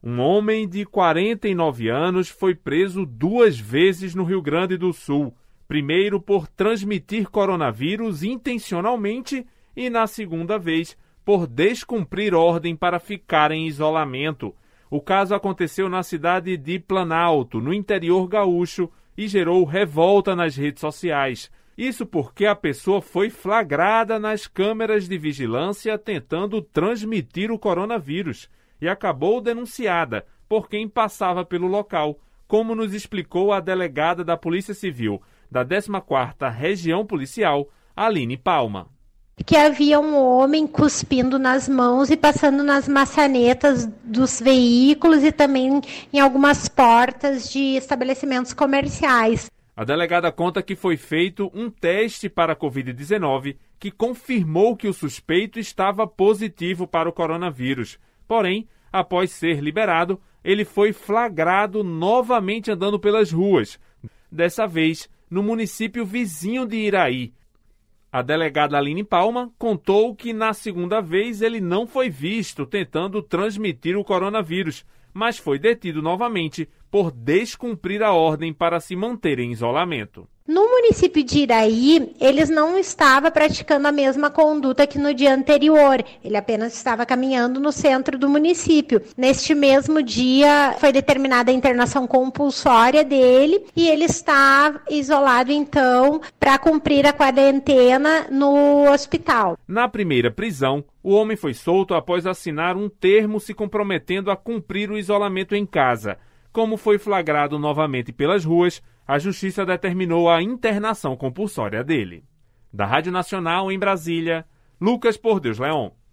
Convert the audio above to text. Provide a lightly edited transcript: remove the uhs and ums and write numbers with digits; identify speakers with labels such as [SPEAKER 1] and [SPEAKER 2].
[SPEAKER 1] Um homem de 49 anos foi preso 2 vezes no Rio Grande do Sul. Primeiro por transmitir coronavírus intencionalmente e, na segunda vez, por descumprir ordem para ficar em isolamento. O caso aconteceu na cidade de Planalto, no interior gaúcho, e gerou revolta nas redes sociais. Isso porque a pessoa foi flagrada nas câmeras de vigilância tentando transmitir o coronavírus e acabou denunciada por quem passava pelo local, como nos explicou a delegada da Polícia Civil da 14ª Região Policial, Aline Palma.
[SPEAKER 2] Que havia um homem cuspindo nas mãos e passando nas maçanetas dos veículos e também em algumas portas de estabelecimentos comerciais.
[SPEAKER 1] A delegada conta que foi feito um teste para a Covid-19 que confirmou que o suspeito estava positivo para o coronavírus. Porém, após ser liberado, ele foi flagrado novamente andando pelas ruas, dessa vez no município vizinho de Iraí. A delegada Aline Palma contou que na segunda vez ele não foi visto tentando transmitir o coronavírus, mas foi detido novamente por descumprir a ordem para se manter em isolamento.
[SPEAKER 2] No município de Iraí, eles não estavam praticando a mesma conduta que no dia anterior. Ele apenas estava caminhando no centro do município. Neste mesmo dia, foi determinada a internação compulsória dele e ele está isolado, então, para cumprir a quarentena no hospital.
[SPEAKER 1] Na primeira prisão, o homem foi solto após assinar um termo se comprometendo a cumprir o isolamento em casa. Como foi flagrado novamente pelas ruas, a Justiça determinou a internação compulsória dele. Da Rádio Nacional em Brasília, Lucas Por Deus Leon.